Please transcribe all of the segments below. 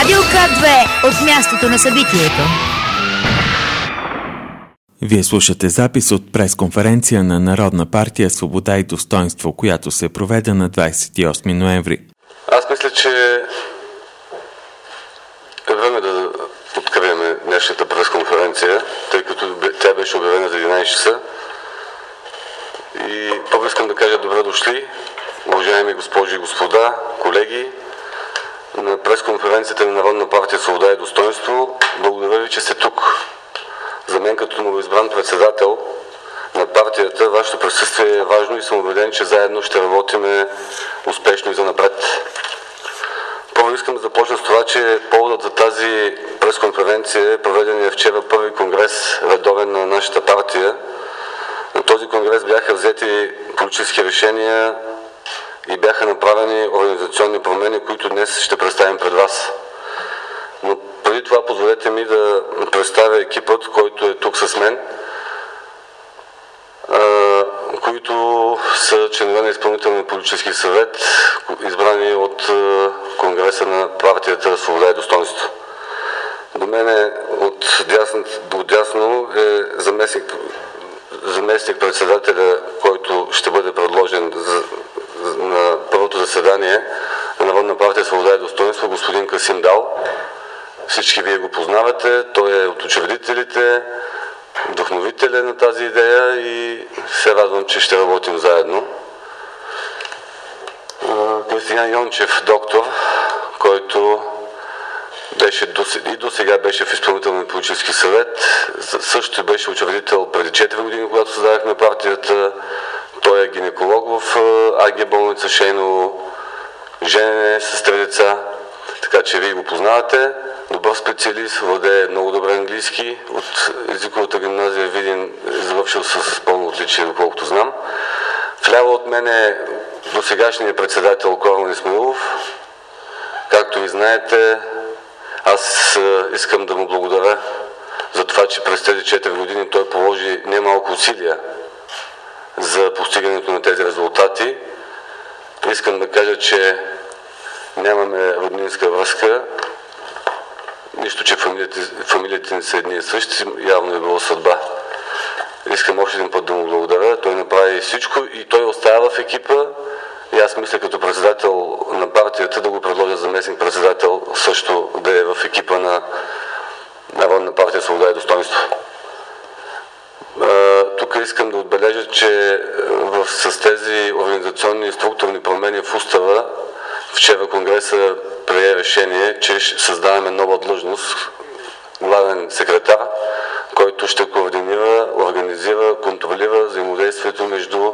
Радио К2 от мястото на събитието. Вие слушате запис от пресконференция на Народна партия Свобода и Достойнство, която се проведе на 28 ноември. Аз мисля, че е време да открием днешната пресконференция, тъй като тя беше обявена за 11 часа. И първо искам да кажа добре дошли, уважаеми госпожи и господа, колеги, на пресконференцията на Народна партия Свобода и Достойнство. Благодаря ви, че сте тук. За мен като новоизбран председател на партията, вашето присъствие е важно и съм убеден, че заедно ще работим успешно и занапред. Първо искам да започна с това, че поводът за тази пресконференция е проведения вчера първи конгрес редовен на нашата партия. На този конгрес бяха взети политически решения и бяха направени организационни промени, които днес ще представим пред вас. Но преди това позволете ми да представя екипът, който е тук с мен, които са членове на изпълнителния политически съвет, избрани от Конгреса на партията Свобода и Достойнство. До мен от дясно е заместник председателя, който ще бъде предложен на първото заседание на Народна партия Свобода и Достойнство, господин Касим Дал. Всички вие го познавате, той е от учредителите, вдъхновителя на тази идея и се радвам, че ще работим заедно. Кристиян Йончев, доктор, който до сега беше в изпълнителния политически съвет, също беше учредител преди 4 години, когато създадахме партията. Той е гинеколог в АГ болница Шейново, женен е с 3 деца, така че вие го познавате. Добър специалист, владее много добре английски, от езиковата гимназия Видин е завършил с пълно отличие, доколкото знам. Вляво от мен е досегашният председател Корман Исмаилов. Както ви знаете, аз искам да му благодаря за това, че през тези 4 години той положи немалко усилия за постигането на тези резултати. Искам да кажа, че нямаме роднинска връзка, нищо, че фамилиите ни са едни и същи, явно е било съдба. Искам още един път да му благодаря. Той направи всичко и той остава в екипа. И аз мисля като председател на партията да го предложа заместник председател също да е в екипа на Народна партия Свобода и Достойнство. Тук искам да отбележа, че с тези организационни и структурни промени в устава вчера Конгреса прие решение, че ще създаваме нова длъжност, главен секретар, който ще координира, организира, контролира взаимодействието между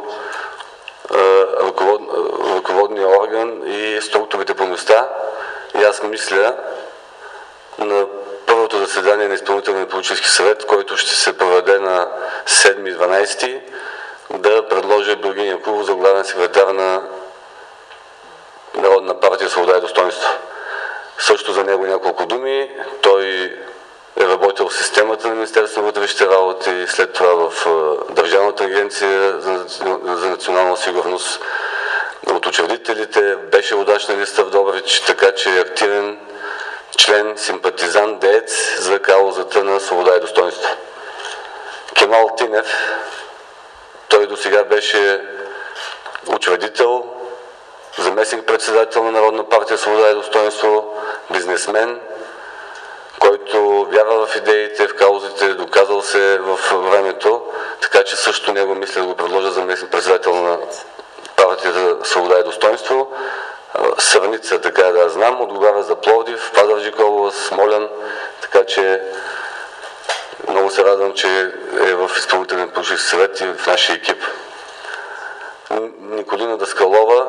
ръководния орган и структурите по места. И аз мисля на първото заседание на изпълнителния политически съвет, който ще се проведе на 7-12, да предложи Георги Якубов за главен секретар на Народна партия Свобода и Достойнство. Също за него няколко думи. Той е работил в системата на Министерството на вътрешните работи, след това в Държавната агенция за национална сигурност. От учредителите беше водач на листа в Добрич, така че е активен член, симпатизант, деец за каузата на Свобода и Достойнство. Кемал Тинев, той досега беше учредител, заместник-председател на Народна партия Свобода и Достойнство, бизнесмен, който вярва в идеите, в каузите, доказал се в времето, така че също него мисля да го предложа заместник-председател на партията Свобода и Достойнство. Сърница, така да знам, отговаря за Пловдив, Пазарджик област, Смолян, така че много се радвам, че е в изпълнителен политически съвет и в нашия екип. Николина Даскалова,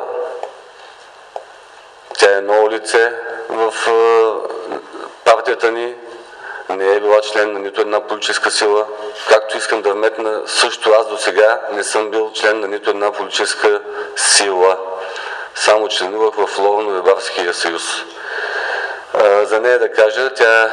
тя е ново лице в партията ни, не е била член на нито една политическа сила. Както искам да вметна, също аз до сега не съм бил член на нито една политическа сила. Само членувах в Ловно-Рибарския съюз. За нея да кажа, тя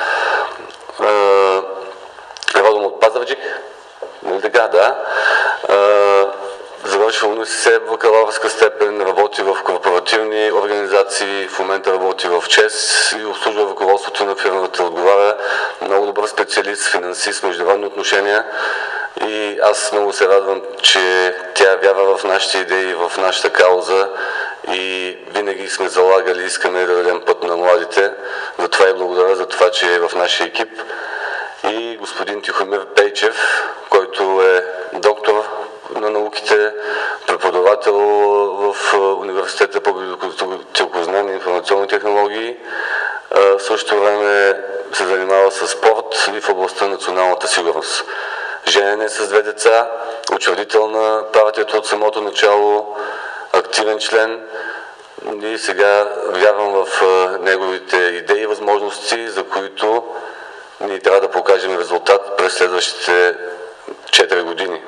е родом от Пазарджик, нали така, да. завършил УНИСЕ бакалавърска степен, работи в корпоративни организации, в момента работи в ЧЕС и обслужва ръководството на фирмата, отговаря много добър специалист, финансист, международни отношения и аз много се радвам, че тя вярва в нашите идеи, в нашата кауза и винаги сме залагали, искаме да дадем път на младите. Затова и благодаря за това, че е в нашия екип. И господин Тихомир Пейчев, който е доктор на науките, преподавател в Университета по библиотекознание и информационни технологии. В същото време се занимава с спорт и в областта на националната сигурност. Женен е с 2 деца, учредител на партията от самото начало, активен член и сега вярвам в неговите идеи и възможности, за които ние трябва да покажем резултат през следващите 4 години.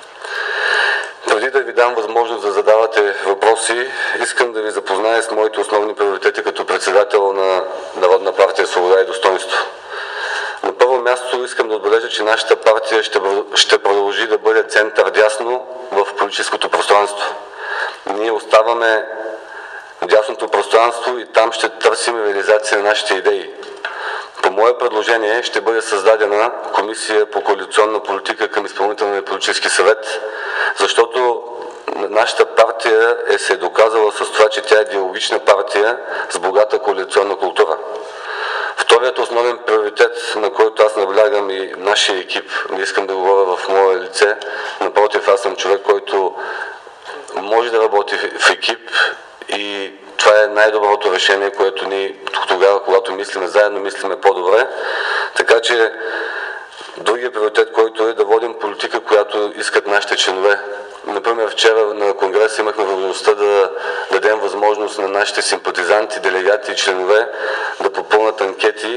Преди да ви дам възможност да задавате въпроси, искам да ви запозная с моите основни приоритети като председател на Народна партия Свобода и достойнство. На първо място искам да отбележа, че нашата партия ще продължи да бъде център дясно в политическото пространство. Ние оставаме в дясното пространство и там ще търсим реализация на нашите идеи. По мое предложение ще бъде създадена комисия по коалиционна политика към изпълнителния политически съвет, защото нашата партия се е доказала с това, че тя е диалогична партия с богата коалиционна култура. Вторият основен приоритет, на който аз наблягам и нашия екип, не искам да говоря в мое лице, напротив, аз съм човек, който може да работи в екип и това е най-доброто решение, което ние тогава, когато мислиме заедно, мислиме по-добре. Така че другия приоритет, който е да водим политика, която искат нашите членове. Например, вчера на Конгреса имахме възможността да дадем възможност на нашите симпатизанти, делегати и членове да попълнат анкети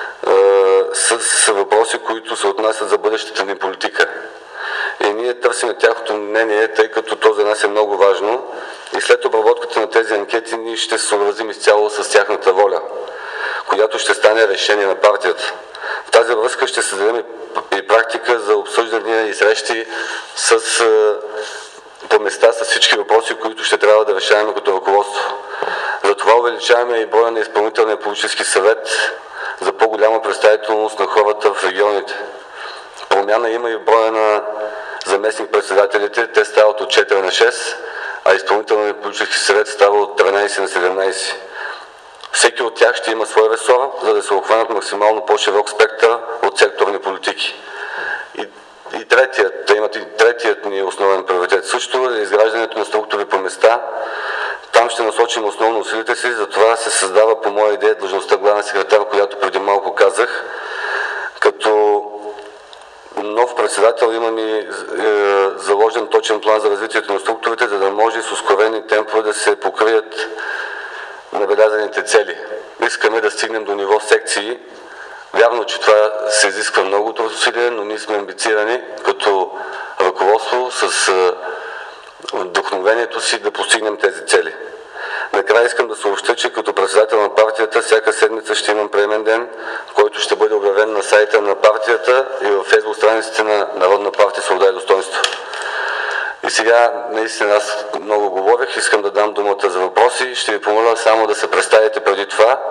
с въпроси, които се отнасят за бъдещата ни политика. И ние търсим тяхното мнение, тъй като то за нас е много важно. И след обработката на тези анкети ние ще се съобразим изцяло с тяхната воля, която ще стане решение на партията. В тази връзка ще създадем и практика за обсъждания и срещи по места с всички въпроси, които ще трябва да решаваме като ръководство. Затова увеличаваме и броя на изпълнителния политически съвет за по-голяма представителност на хората в регионите. Промяна има и в броя на заместник-председателите. Те стават от 4 на 6, а изпълнителният политически съвет става от 13 на 17. Всеки от тях ще има свой ресор, за да се обхванат максимално по-широк спектър от секторни политики. И третият ни основен приоритет също е изграждането на структури по места. Там ще насочим основно усилите си, затова се създава по моя идея длъжността главен секретар, която преди малко казах. Като нов председател имам и заложен точен план за развитието на структурите, за да може с ускорени темпове да се покрият набелязаните цели. Искаме да стигнем до ниво секции. Вярно, че това се изисква много труд усилие, но ние сме амбицирани като ръководство с вдъхновението си да постигнем тези цели. Накрая искам да съобщя, че като председател на партията всяка седмица ще имам приемен ден, който ще бъде обявен на сайта на партията и във фейсбук страниците на Народна партия Свобода и достойнство. И сега, наистина, аз много говорих, искам да дам думата за въпроси. Ще ви помоля само да се представите преди това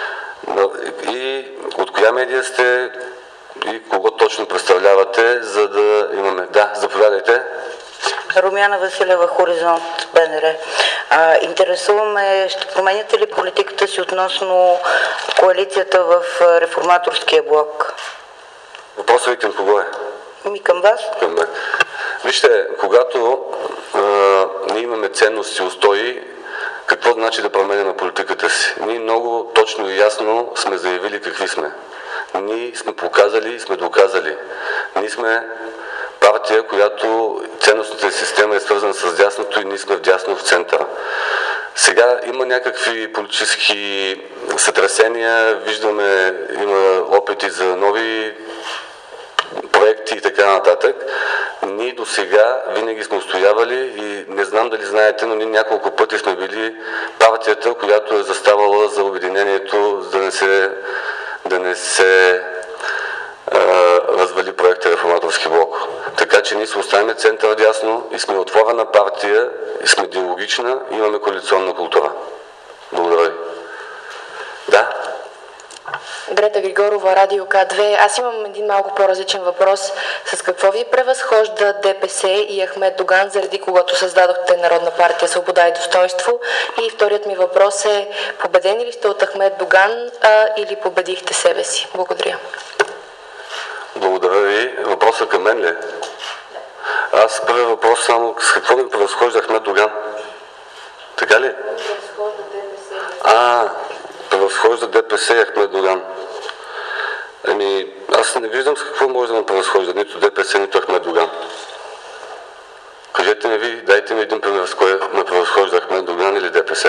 и от коя медия сте и кого точно представлявате, за да имаме... Да, заповядайте. Румяна Василева, Хоризонт, БНР. Интересуваме, ще променяте ли политиката си относно коалицията в реформаторския блок? Въпросът ви към кого е? Към вас. Към мен. Вижте, когато ние имаме ценности и устои, какво значи да променяме политиката си? Ние много точно и ясно сме заявили какви сме. Ние сме показали и сме доказали. Ние сме партия, която ценностната система е свързана с дясното и ние сме вдясно в центъра. Сега има някакви политически сътресения, виждаме, има опити за нови проекти и така нататък. Ние до сега винаги сме устоявали и не знам дали знаете, но ние няколко пъти сме били партията, която е заставала за обединението, да не се развали проекта Реформаторски блок. Така че ние се оставяме център дясно и сме отворена партия, и сме диалогична, и имаме коалиционна култура. Благодаря ви. Да. Грета Григорова, Радио К2. Аз имам един малко по-различен въпрос. С какво ви превъзхожда ДПС и Ахмед Доган, заради когото създадохте Народна партия Свобода и достойнство? И вторият ми въпрос е, победени ли сте от Ахмед Доган или победихте себе си? Благодаря. Благодаря ви. Въпросът към мен ли е? Аз първият въпрос само с какво ми превъзхожда Ахмед Доган? Така ли? Превъзхожда ДПС и Ахмед Доган. Аз не виждам с какво може да ме превъзхожда нито ДПС, нито Ахмед Доган. Кажете ми ви, дайте ми един пример, с кой ме превъзхожда Ахмед Доган или ДПС.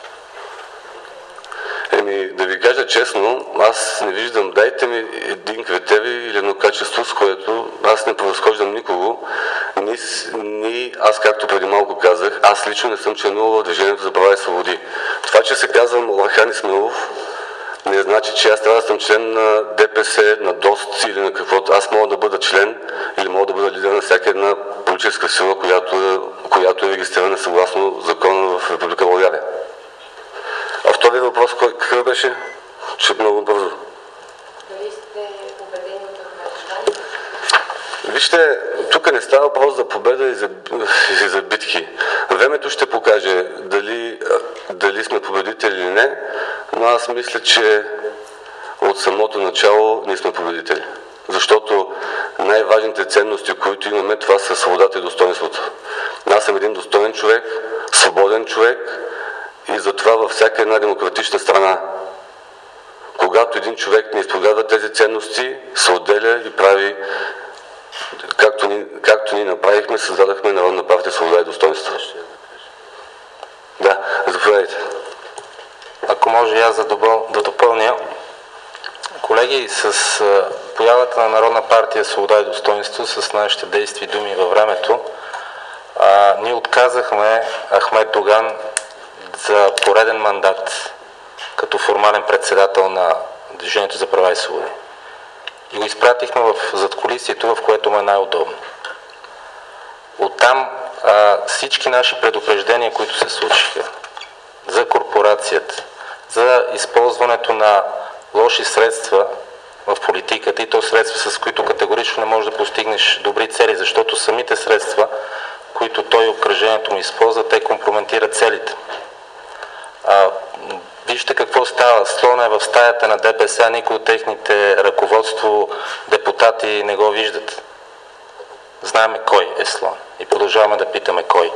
Да ви кажа честно, аз не виждам, дайте ми един критерий или едно качество, с което аз не превъзхождам никого. Аз, както преди малко казах, аз лично не съм членувал в Движението за права и свободи. Това, че се казвам Орхан Исмаилов, не значи, че аз трябва да съм член на ДПС, на ДОСТ или на каквото. Аз мога да бъда член или мога да бъда лидер на всяка една политическа сила, която е регистрирана съгласно закона в Република България. А вторият въпрос, какъв беше? Че много бързо. Дали сте победени от Ахмед Доган? Вижте, тук не става въпрос за победа и за битки. Времето ще покаже дали сме победители или не, но аз мисля, че от самото начало ние сме победители. Защото най-важните ценности, които имаме, това са свободата и достойнството. Аз съм един достоен човек, свободен човек и затова във всяка една демократична страна, когато един човек не изповядва тези ценности, се отделя и прави както ние направихме, създадахме Народна партия Свобода и достойнство. Да, заповядайте. Ако може и аз да допълня. Колеги, с появата на Народна партия Свобода и достойнство, с нашите действия и думи във времето, ние отказахме Ахмед Доган за пореден мандат като формален председател на Движението за права и свободи. И го изпратихме в задкулисието, в което му е най-удобно. Оттам всички наши предупреждения, които се случиха за корпорацията, за използването на лоши средства в политиката, и то средства, с които категорично не можеш да постигнеш добри цели, защото самите средства, които той и обкръжението му използва, те компрометират целите. Вижте какво става. Слона е в стаята на ДПС, никой от техните ръководство, депутати не го виждат. Знаеме кой е слон и продължаваме да питаме кой.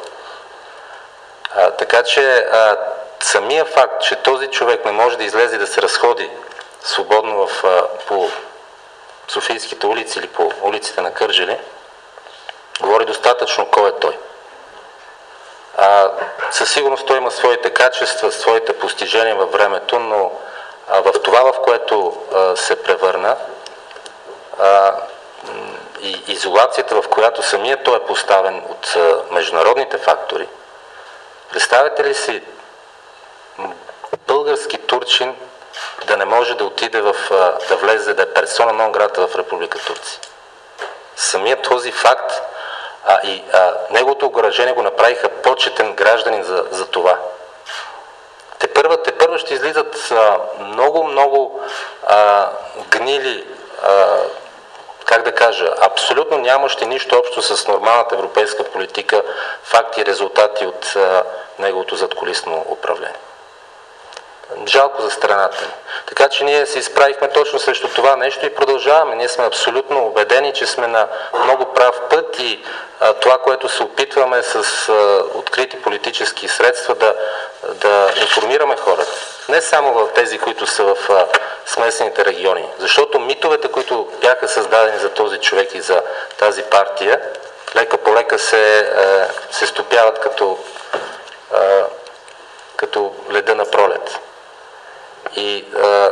Така че самия факт, че този човек не може да излезе и да се разходи свободно по Софийските улици или по улиците на Кърджали, говори достатъчно кой е той. Със сигурност той има своите качества, своите постижения във времето, но в това, в което се превърна, и изолацията, в която самият той е поставен от международните фактори, представете ли си български турчин да не може да отиде да влезе, да е персона нон грата в Република Турция? Самият този факт и неговото ограждение го направиха почетен гражданин за това. Те първа ще излизат много гнили, как да кажа, абсолютно нямащи нищо общо с нормалната европейска политика, факти и резултати от неговото задкулисно управление. Жалко за страната ни. Така че ние се изправихме точно срещу това нещо и продължаваме. Ние сме абсолютно убедени, че сме на много прав път и това, което се опитваме с открити политически средства да информираме хората. Не само в тези, които са в смесените региони. Защото митовете, които бяха създадени за този човек и за тази партия, лека по лека се стопяват като леда на пролет. И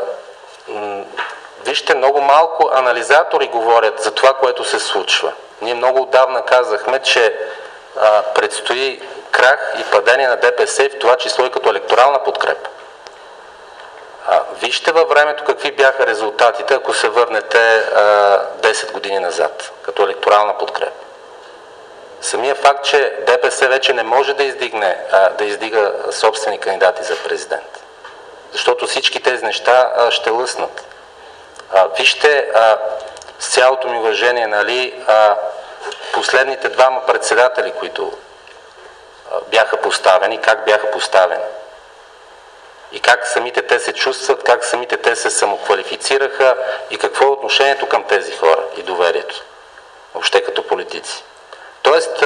вижте, много малко анализатори говорят за това, което се случва. Ние много отдавна казахме, че предстои крах и падение на ДПС, в това число и като електорална подкрепа. Вижте във времето какви бяха резултатите, ако се върнете 10 години назад, като електорална подкрепа. Самия факт, че ДПС вече не може да издига собствени кандидати за президент, защото всички тези неща ще лъснат. Вижте, с цялото ми уважение, нали, последните двама председатели, които бяха поставени, как бяха поставени. И как самите те се чувстват, как самите те се самоквалифицираха и какво е отношението към тези хора и доверието, въобще като политици. Тоест,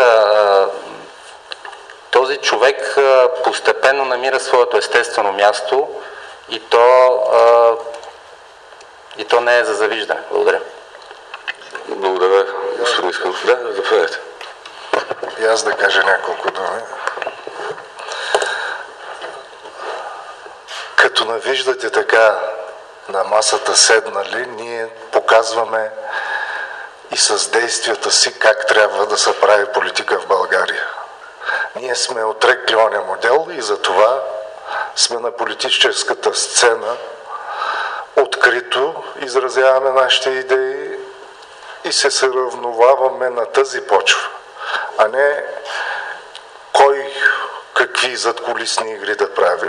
този човек постепенно намира своето естествено място и то не е за завиждане. Благодаря. Благодаря, господин Искров. Да, заповядайте. И аз да кажа няколко думи. Като навиждате така на масата седнали, ние показваме и с действията си как трябва да се прави политика в България. Ние сме отрекли оня модел и затова сме на политическата сцена, открито изразяваме нашите идеи и се съравноваваме на тази почва, а не кой какви задкулисни игри да прави.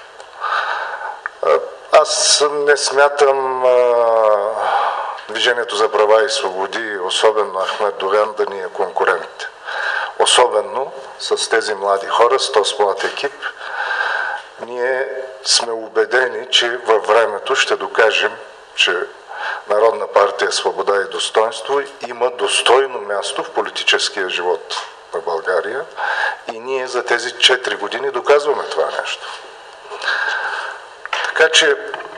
Аз не смятам Движението за права и свободи, особено Ахмед Доган, да ни е конкурент. Особено с тези млади хора, с този млад екип. Ние сме убедени, че във времето ще докажем, че Народна партия Свобода и достоинство има достойно място в политическия живот на България и ние за тези 4 години доказваме това нещо. Така че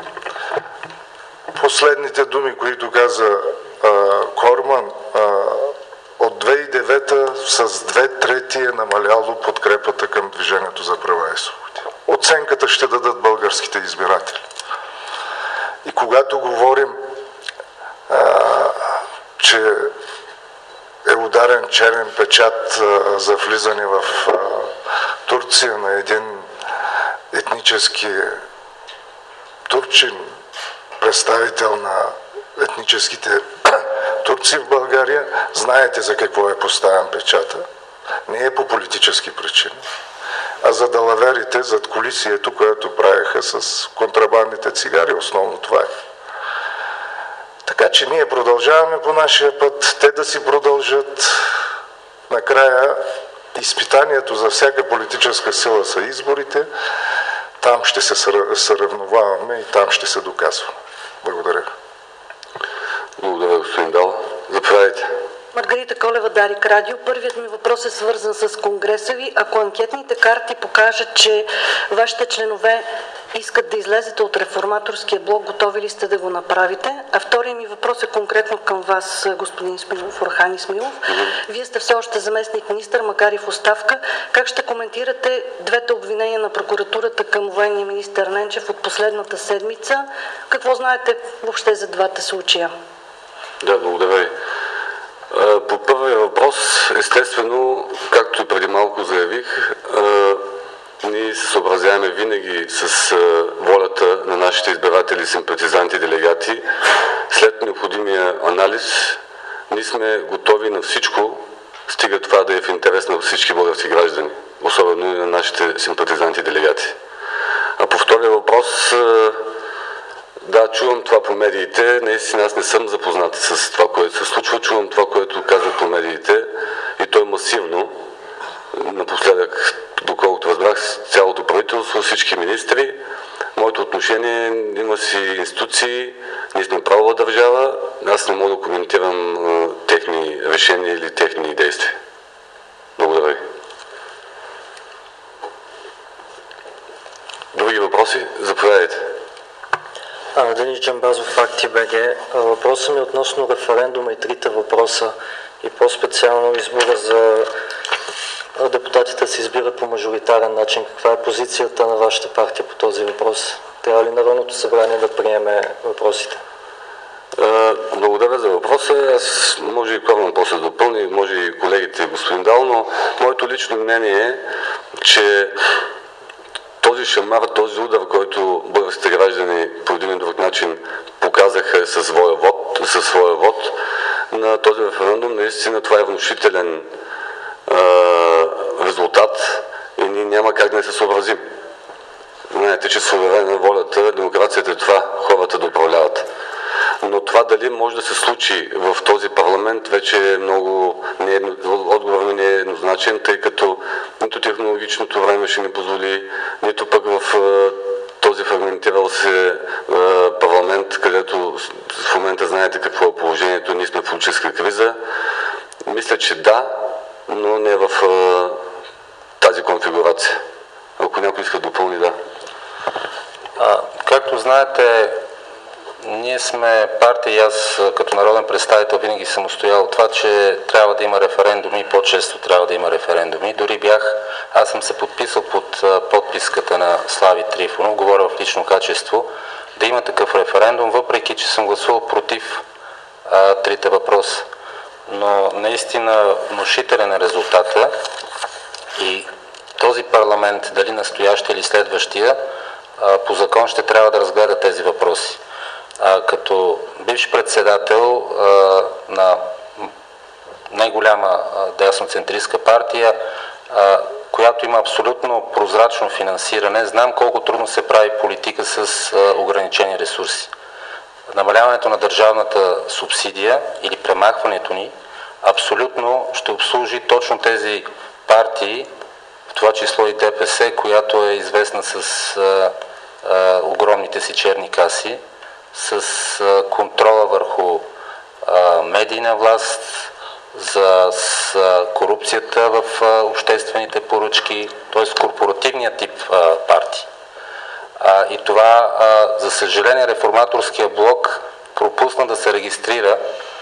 последните думи, които каза Корман, от 2009 с 2/3 е намаляло подкрепата към Движението за права и свободи. Оценката ще дадат българските избиратели. И когато говорим, че е ударен черен печат за влизане в Турция на един етнически турчин, представител на етническите турци в България, знаете за какво е поставен печата. Не е по политически причини, а за далаверите зад колисието, което правеха с контрабандните цигари. Основно това е. Така че ние продължаваме по нашия път, те да си продължат. Накрая изпитанието за всяка политическа сила са изборите. Там ще се съревноваваме и там ще се доказваме. Благодаря. Благодаря, господин Дал. Заповядайте. Маргарита Колева, Дарик Радио. Първият ми въпрос е свързан с Конгреса ви. Ако анкетните карти покажат, че вашите членове искат да излезете от реформаторския блок, готови ли сте да го направите? А вторият ми въпрос е конкретно към вас, господин Смилов, Орхан Исмаилов. Вие сте все още заместник министър, макар и в оставка. Как ще коментирате двете обвинения на прокуратурата към военния министър Ненчев от последната седмица? Какво знаете въобще за двата случая? Да, благодаря ви. По първия въпрос, естествено, както и преди малко заявих, ние се съобразяваме винаги с волята на нашите избиратели, симпатизанти, делегати. След необходимия анализ, ние сме готови на всичко, стига това да е в интерес на всички български граждани, особено и на нашите симпатизанти и делегати. А по втория въпрос, да, чувам това по медиите. Наистина аз не съм запознат с това, което се случва. Чувам това, което казват по медиите и то е масивно. Напоследък, доколкото разбрах, цялото правителство, всички министри. Моето отношение, има си институции, ние сме правова държава. Аз не мога да коментирам техни решения или техни действия. Благодаря ви. Други въпроси? Заповядайте. Денис Джамбазов, Факти БГ. Въпросът ми е относно референдума и трите въпроса и по-специално избора за депутатите се избират по мажоритарен начин. Каква е позицията на вашата партия по този въпрос? Трябва ли Народното събрание да приеме въпросите? Благодаря за въпроса. Аз може и Корман после да допълни, може и колегите господин Дал, но моето лично мнение е, че този шамар, този удар, който българските граждани по един или друг начин показаха със своя вод на този референдум, наистина това е внушителен резултат и ние няма как да не се съобразим. Знаете, че суверена волята, демокрацията е това, хората да управляват. Но това дали може да се случи в този парламент вече е много... Отговорът ми не е еднозначен, тъй като нито технологичното време ще ни позволи, нито пък в този фрагментирал се парламент, където в момента знаете какво е положението, ние сме в политическа криза. Мисля, че да, но не в тази конфигурация. Ако някой иска да допълни, да. Както знаете, ние сме партия и аз като народен представител винаги съм устоял това, че трябва да има референдуми и по-често трябва да има референдуми. Дори аз съм се подписал под подписката на Слави Трифонов, говоря в лично качество, да има такъв референдум, въпреки че съм гласувал против трите въпроса. Но наистина внушителен е резултата и този парламент, дали настоящия или следващия, по закон ще трябва да разгледа тези въпроси. Като бивш председател на най-голяма дясноцентристка партия, която има абсолютно прозрачно финансиране, знам колко трудно се прави политика с ограничени ресурси. Намаляването на държавната субсидия или премахването ни абсолютно ще обслужи точно тези партии, в това число и ДПС, която е известна с огромните си черни каси, с контрола върху медийна власт, с корупцията в обществените поръчки, т.е. корпоративния тип партии. И това, за съжаление, реформаторския блок пропусна да се регистрира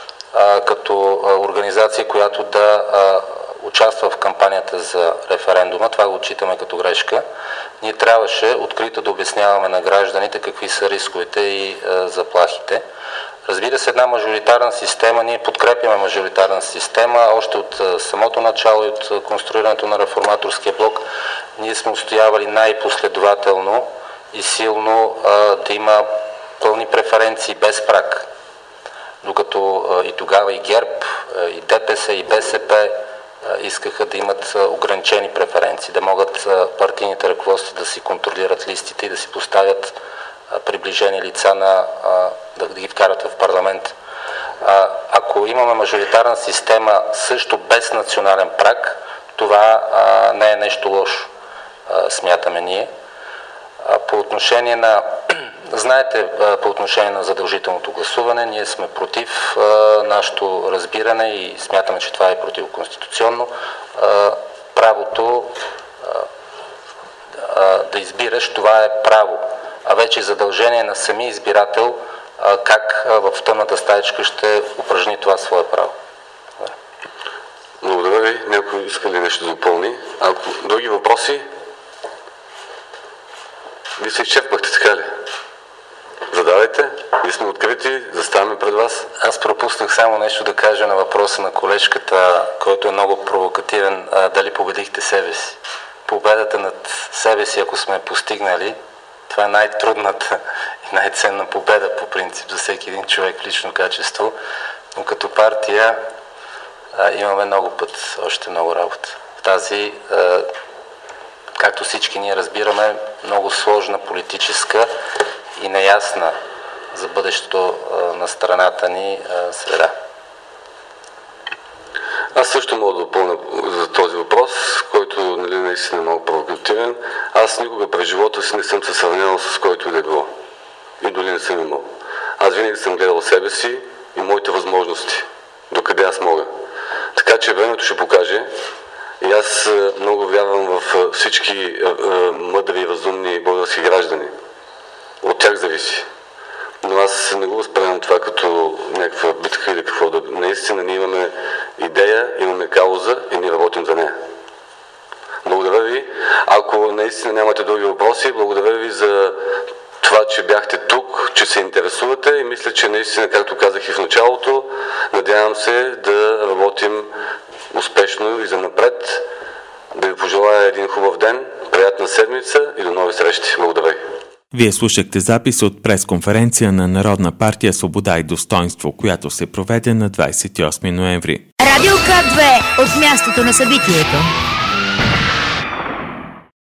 като организация, която да участва в кампанията за референдума. Това го отчитаме като грешка. Ние трябваше открито да обясняваме на гражданите какви са рисковете и заплахите. Разбира се, една мажоритарна система, ние подкрепяме мажоритарна система, още от самото начало и от конструирането на реформаторския блок ние сме устоявали най-последователно и силно да има пълни преференции без праг. Докато и тогава и ГЕРБ, и ДПС, и БСП искаха да имат ограничени преференции, да могат партийните ръководства да си контролират листите и да си поставят приближени лица да ги вкарат в парламент. Ако имаме мажоритарна система също без национален праг, това не е нещо лошо, смятаме ние. По отношение на, знаете, по отношение на задължителното гласуване, ние сме против нашето разбиране и смятаме, че това е противоконституционно. Правото да избираш, това е право, а вече задължение на самия избирател как в тъмната стаечка ще упражни това свое право. Благодаря ви. Някой иска ли нещо да допълни? Ако други въпроси? Вие се изчерпахте, така ли? Задавайте. Ние сме открити, заставаме пред вас. Аз пропуснах само нещо да кажа на въпроса на колежката, който е много провокативен. Дали победихте себе си? Победата над себе си, ако сме постигнали, това е най-трудната и най-ценна победа по принцип за всеки един човек в лично качество. Но като партия имаме много път, още много работа. В тази, както всички ние разбираме, много сложна политическа и неясна за бъдещето на страната ни среда. Аз също мога да допълня за този въпрос, който наистина е много провокативен. Аз никога през живота си не съм се сравнявал с който и да е било. И дори не съм имал. Аз винаги съм гледал себе си и моите възможности. Докъде аз мога. Така че времето ще покаже. И аз много вярвам в всички мъдри и разумни български граждани. От тях зависи. Но аз не го възприемам това като някаква битка или какво да... Наистина ние имаме идея, имаме кауза и ние работим за нея. Благодаря ви. Ако наистина нямате други въпроси, благодаря ви за това, че бяхте тук, че се интересувате и мисля, че наистина, както казах и в началото, надявам се да работим успешно и занапред. Да ви пожелая един хубав ден. Приятна седмица и до нови срещи. Благодаря ви. Вие слушахте запис от пресконференция на Народна партия Свобода и достоинство, която се проведе на 28 ноември. Радио К2 от мястото на събитието.